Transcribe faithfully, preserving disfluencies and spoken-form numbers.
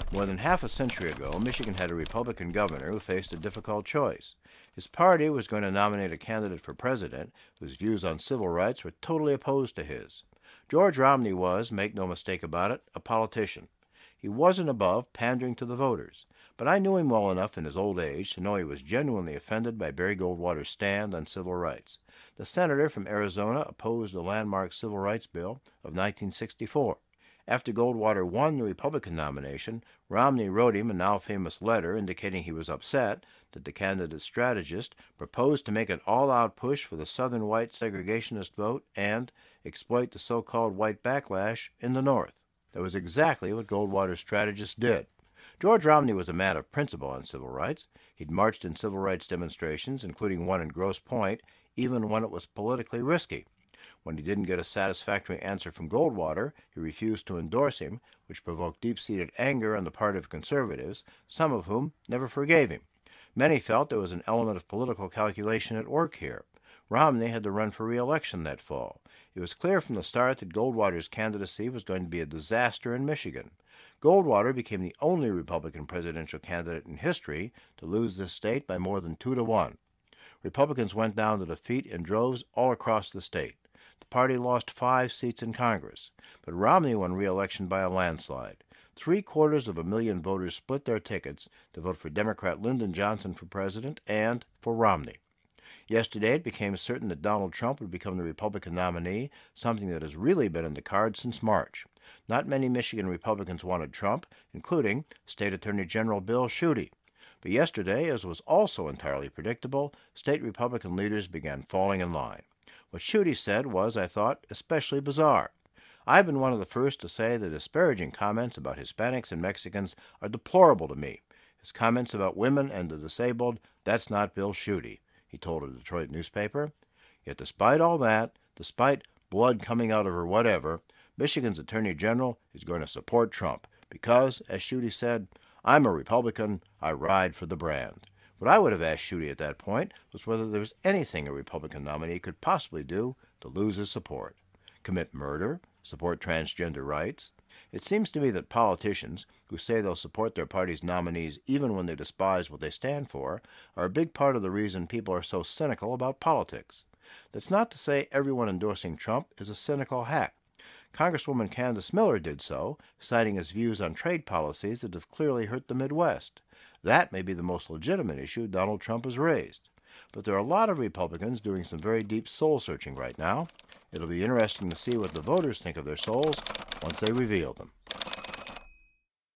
More than half a century ago, Michigan had a Republican governor who faced a difficult choice. His party was going to nominate a candidate for president whose views on civil rights were totally opposed to his. George Romney was, make no mistake about it, a politician. He wasn't above pandering to the voters, but I knew him well enough in his old age to know he was genuinely offended by Barry Goldwater's stand on civil rights. The senator from Arizona opposed the landmark Civil Rights Bill of nineteen sixty-four. After Goldwater won the Republican nomination, Romney wrote him a now famous letter indicating he was upset that the candidate's strategist proposed to make an all-out push for the Southern white segregationist vote and exploit the so-called white backlash in the North. That was exactly what Goldwater's strategist did. George Romney was a man of principle on civil rights. He'd marched in civil rights demonstrations, including one in Grosse Pointe, even when it was politically risky. When he didn't get a satisfactory answer from Goldwater, he refused to endorse him, which provoked deep-seated anger on the part of conservatives, some of whom never forgave him. Many felt there was an element of political calculation at work here. Romney had to run for re-election that fall. It was clear from the start that Goldwater's candidacy was going to be a disaster in Michigan. Goldwater became the only Republican presidential candidate in history to lose this state by more than two to one. Republicans went down to defeat in droves all across the state. The party lost five seats in Congress, but Romney won re-election by a landslide. Three quarters of a million voters split their tickets to vote for Democrat Lyndon Johnson for president and for Romney. Yesterday, it became certain that Donald Trump would become the Republican nominee, something that has really been in the cards since March. Not many Michigan Republicans wanted Trump, including State Attorney General Bill Schuette. But yesterday, as was also entirely predictable, state Republican leaders began falling in line. What Schuette said was, I thought, especially bizarre. I've been one of the first to say that disparaging comments about Hispanics and Mexicans are deplorable to me. His comments about women and the disabled, that's not Bill Schuette, he told a Detroit newspaper. Yet despite all that, despite blood coming out of her whatever, Michigan's Attorney General is going to support Trump because, as Schuette said, I'm a Republican, I ride for the brand. What I would have asked Schuette at that point was whether there was anything a Republican nominee could possibly do to lose his support. Commit murder? Support transgender rights? It seems to me that politicians who say they'll support their party's nominees even when they despise what they stand for are a big part of the reason people are so cynical about politics. That's not to say everyone endorsing Trump is a cynical hack. Congresswoman Candace Miller did so, citing his views on trade policies that have clearly hurt the Midwest. That may be the most legitimate issue Donald Trump has raised. But there are a lot of Republicans doing some very deep soul-searching right now. It'll be interesting to see what the voters think of their souls once they reveal them.